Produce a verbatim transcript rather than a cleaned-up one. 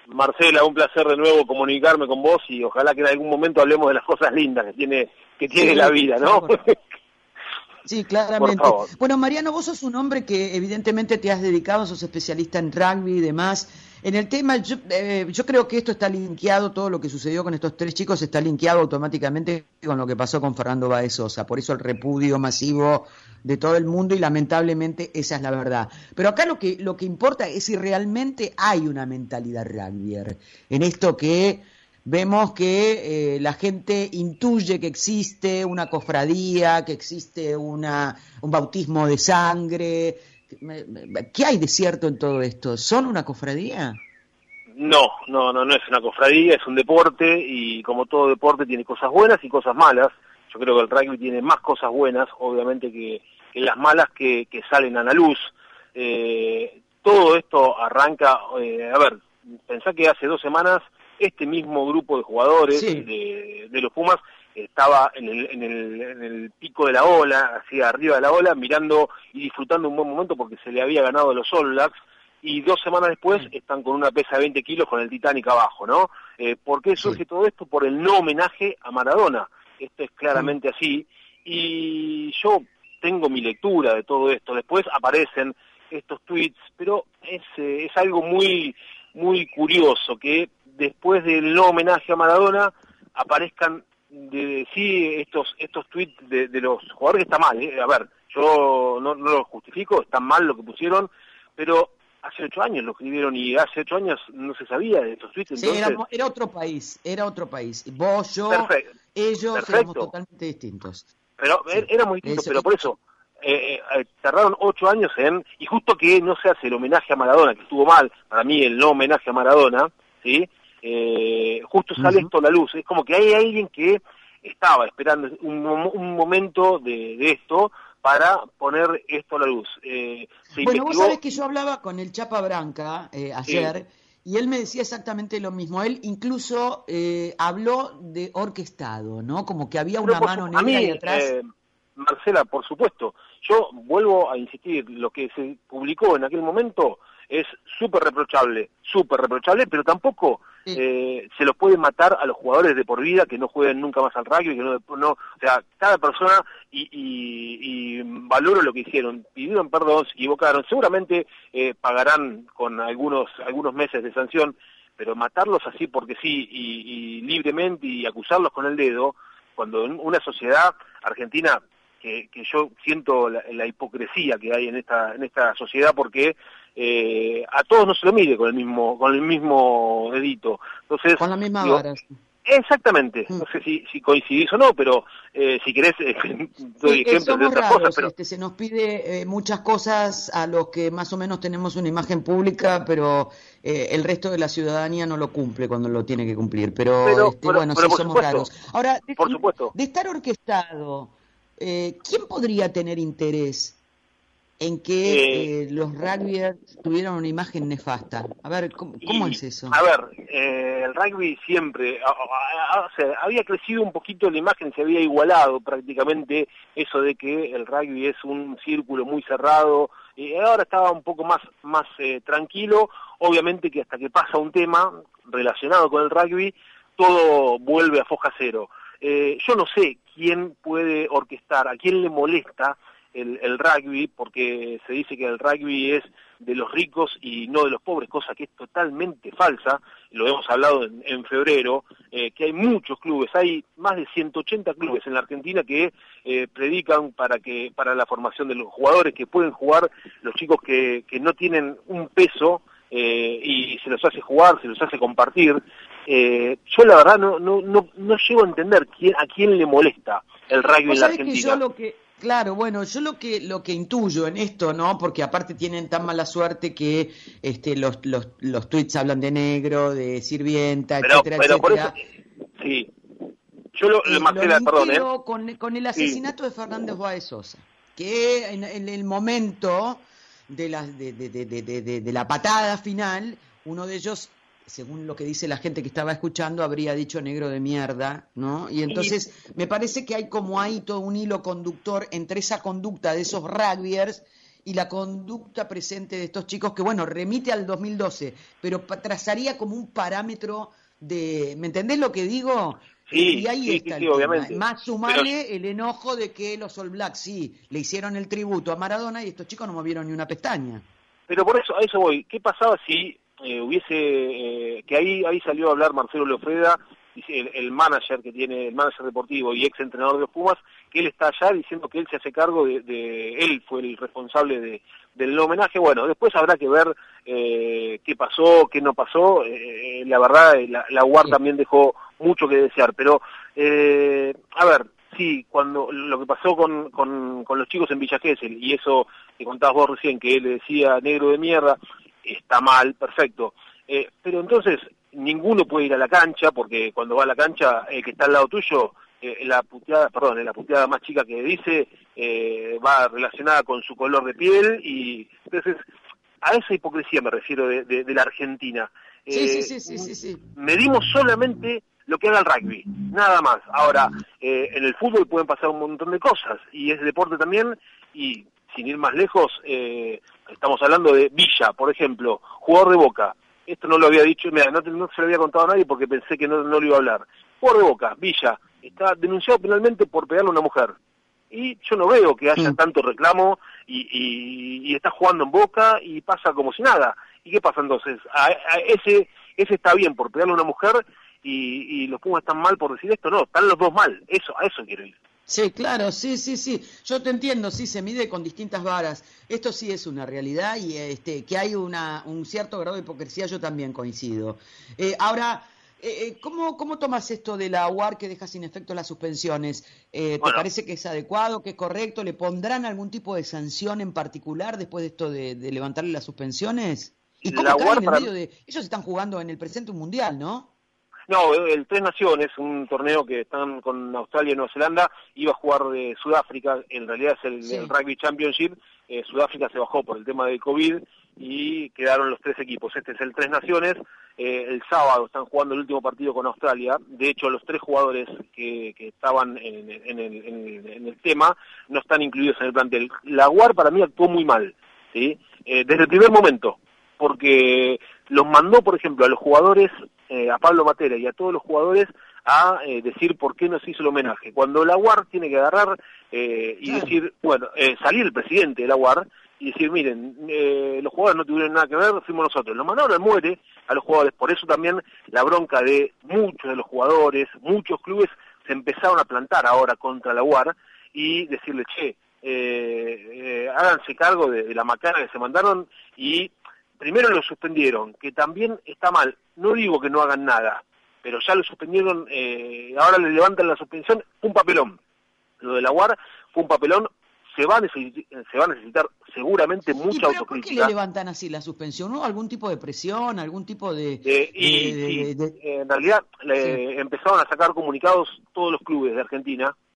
Marcela, un placer de nuevo comunicarme con vos y ojalá que en algún momento hablemos de las cosas lindas que tiene que tiene Sí, la vida, ¿no? Sí, claramente. Por favor. Bueno, Mariano, vos sos un hombre que evidentemente te has dedicado, sos especialista en rugby y demás. En el tema, yo, eh, yo creo que esto está linkeado, todo lo que sucedió con estos tres chicos está linkeado automáticamente con lo que pasó con Fernando Báez Sosa. Por eso el repudio masivo de todo el mundo y lamentablemente esa es la verdad. Pero acá lo que, lo que importa es si realmente hay una mentalidad rugbyer en esto que vemos que eh, la gente intuye que existe una cofradía, que existe una, un bautismo de sangre. ¿Qué hay de cierto en todo esto? ¿Son una cofradía? No, no, no, no es una cofradía, es un deporte y como todo deporte tiene cosas buenas y cosas malas. Yo creo que el rugby tiene más cosas buenas, obviamente, que, que las malas que, que salen a la luz. Eh, todo esto arranca, eh, a ver, pensá que hace dos semanas este mismo grupo de jugadores Sí. de, de los Pumas estaba en el, en, el, en el pico de la ola, hacia arriba de la ola, mirando y disfrutando un buen momento porque se le había ganado a los All Blacks, y dos semanas después Sí. están con una pesa de veinte kilos con el Titanic abajo, ¿no? Eh, ¿Por qué surge Sí. todo esto? Por el no homenaje a Maradona. Esto es claramente así, y yo tengo mi lectura de todo esto. Después aparecen estos tweets, pero es, eh, es algo muy, muy curioso que después del no homenaje a Maradona aparezcan de, sí estos estos tweets de, de los jugadores. Está mal, ¿eh? A ver, yo no, no lo justifico, está mal lo que pusieron, pero hace ocho años lo escribieron y hace ocho años no se sabía de estos tweets, Sí, entonces... era, era otro país, era otro país. Vos, yo, Perfecto, ellos perfecto. éramos totalmente distintos. Pero Sí. éramos distintos, Eso, pero por eso eh, eh, tardaron ocho años en, y justo que no se hace el homenaje a Maradona, que estuvo mal, para mí el no homenaje a Maradona, ¿sí? Eh, justo sale uh-huh. esto a la luz. Es como que hay alguien que estaba esperando un, un momento de, de esto para poner esto a la luz. Eh, se Bueno, investigó... vos sabés que yo hablaba con el Chapa Branca eh, ayer, Sí. y él me decía exactamente lo mismo. Él incluso eh, habló de orquestado, ¿no? Como que había Pero una por mano su, a negra ahí mí, atrás. eh, Marcela, por supuesto, yo vuelvo a insistir, lo que se publicó en aquel momento es súper reprochable, súper reprochable, pero tampoco Sí. eh, se los puede matar a los jugadores de por vida que no jueguen nunca más al rugby, que no, no o sea, cada persona, y, y, y valoro lo que hicieron, pidieron perdón, se equivocaron, seguramente eh, pagarán con algunos, algunos meses de sanción, pero matarlos así porque sí, y, y libremente, y acusarlos con el dedo, cuando en una sociedad argentina que, que yo siento la, la hipocresía que hay en esta en esta sociedad, porque eh, a todos no se lo mide con el mismo con el mismo dedito. Entonces, Con la misma digo, vara. exactamente, Mm. no sé si, si coincidís o no, pero eh, si querés eh, doy Sí, eh, ejemplos de somos otras cosas, raros, pero este, se nos pide eh, muchas cosas a los que más o menos tenemos una imagen pública, pero eh, el resto de la ciudadanía no lo cumple cuando lo tiene que cumplir. Pero, pero este, pero, bueno, pero sí, por somos supuesto, raros. Ahora, de, por supuesto. de estar orquestado, eh, ¿quién podría tener interés en que Eh, eh, los rugbyers tuvieran una imagen nefasta? A ver, ¿cómo, cómo Y, es eso? a ver, eh, el rugby siempre, a, a, a, o sea, había crecido un poquito la imagen, se había igualado prácticamente eso de que el rugby es un círculo muy cerrado, y ahora estaba un poco más, más eh, tranquilo. Obviamente que hasta que pasa un tema relacionado con el rugby, todo vuelve a foja cero. Eh, yo no sé quién puede orquestar, a quién le molesta el, el rugby, porque se dice que el rugby es de los ricos y no de los pobres, cosa que es totalmente falsa. Lo hemos hablado en, en febrero, eh, que hay muchos clubes, hay más de ciento ochenta clubes en la Argentina que eh, predican para que para la formación de los jugadores que pueden jugar, los chicos que, que no tienen un peso, eh, y se los hace jugar, se los hace compartir. Eh, yo la verdad no, no, no, no llego a entender quién, a quién le molesta el rugby en la sabés que Argentina. yo lo que, claro, bueno, yo lo que lo que intuyo en esto, ¿no? Porque aparte tienen tan mala suerte que este los los los tweets hablan de negro, de sirvienta, Pero, etcétera, pero por eso, etcétera. sí. Yo lo, Eh, lo Marcela, perdón, ¿eh? linkeo con, con el Sí. asesinato de Fernández Báez Sosa, que en, en el momento de la, de, de, de, de, de, de la patada final, uno de ellos, según lo que dice la gente que estaba escuchando, habría dicho negro de mierda, ¿no? Y Y, entonces me parece que hay como ahí todo un hilo conductor entre esa conducta de esos rugbyers y la conducta presente de estos chicos, que bueno, remite al dos mil doce, pero trazaría como un parámetro de, ¿me entendés lo que digo? Sí, Y ahí sí, está sí, sí, el tema. obviamente. Más sumarle Pero, el enojo de que los All Blacks sí le hicieron el tributo a Maradona y estos chicos no movieron ni una pestaña. pero por eso, a eso voy. ¿Qué pasaba si eh, hubiese, eh, que ahí ahí salió a hablar Marcelo Leofreda, el, el manager que tiene, el manager deportivo y ex entrenador de los Pumas, que él está allá diciendo que él se hace cargo de, de él fue el responsable de, del homenaje. Bueno, después habrá que ver eh, qué pasó, qué no pasó. Eh, la verdad, la, la U A R Sí. también dejó mucho que desear, pero eh, a ver, sí, cuando lo que pasó con, con, con los chicos en Villa Gesell, y eso que contabas vos recién, que él le decía negro de mierda, está mal, perfecto. Eh, pero entonces, ninguno puede ir a la cancha, porque cuando va a la cancha, el que está al lado tuyo, eh, la puteada, perdón, la puteada más chica que dice, eh, va relacionada con su color de piel, y entonces, a esa hipocresía me refiero de, de, de la Argentina. Sí, sí, Eh, sí, sí, sí, sí. medimos solamente lo que haga el rugby, nada más. Ahora, eh, en el fútbol pueden pasar un montón de cosas, y es deporte también, y sin ir más lejos, eh, estamos hablando de Villa, por ejemplo, jugador de Boca. Esto no lo había dicho, mira, no, no se lo había contado a nadie porque pensé que no, no lo iba a hablar. Jugador de Boca, Villa, está denunciado penalmente por pegarle a una mujer. Y yo no veo que haya Mm. tanto reclamo y, y, y está jugando en Boca y pasa como si nada. ¿Y qué pasa entonces? A, a ese ese está bien por pegarle a una mujer y, y los Pumas están mal por decir esto. No, están los dos mal. Eso, a eso quiero ir. Sí, claro, sí, sí, sí. Yo te entiendo, sí, se mide con distintas varas. Esto sí es una realidad y este que hay una un cierto grado de hipocresía, yo también coincido. Eh, ahora, eh, ¿cómo, ¿cómo tomas esto de la U A R que deja sin efecto las suspensiones? Eh, ¿Te Bueno, parece que es adecuado, que es correcto? ¿Le pondrán algún tipo de sanción en particular después de esto de, de levantarle las suspensiones? ¿Y la cómo cae U A R en el para medio de... Ellos están jugando en el presente un mundial, ¿no? No, el Tres Naciones, un torneo que están con Australia y Nueva Zelanda, iba a jugar de Sudáfrica, en realidad es el, el Sí. Rugby Championship, eh, Sudáfrica se bajó por el tema del COVID y quedaron los tres equipos. Este es el Tres Naciones, eh, el sábado están jugando el último partido con Australia, de hecho los tres jugadores que, que estaban en, en, el, en, el, en el tema no están incluidos en el plantel. La U A R para mí actuó muy mal, ¿sí? Eh, desde el primer momento, porque los mandó, por ejemplo, a los jugadores, eh, a Pablo Matera y a todos los jugadores, a eh, decir por qué no se hizo el homenaje. Cuando la U A R tiene que agarrar eh, y Claro. decir, bueno, eh, salir el presidente de la U A R y decir, miren, eh, los jugadores no tuvieron nada que ver, fuimos nosotros. Lo mandaron al muere a los jugadores, por eso también la bronca de muchos de los jugadores, muchos clubes se empezaron a plantar ahora contra la U A R y decirle, che, eh, eh, háganse cargo de, de la macana que se mandaron y primero lo suspendieron, que también está mal. No digo que no hagan nada, pero ya lo suspendieron, eh, ahora le levantan la suspensión, un papelón. Lo de la U A R fue un papelón, se va a necesitar, se va a necesitar seguramente ¿Y mucha pero por qué le autocrítica. levantan así la suspensión? ¿Hubo algún tipo de presión, algún tipo de... Eh, de, y de- sí, de- de- en realidad Sí. le empezaron a sacar comunicados todos los clubes de Argentina,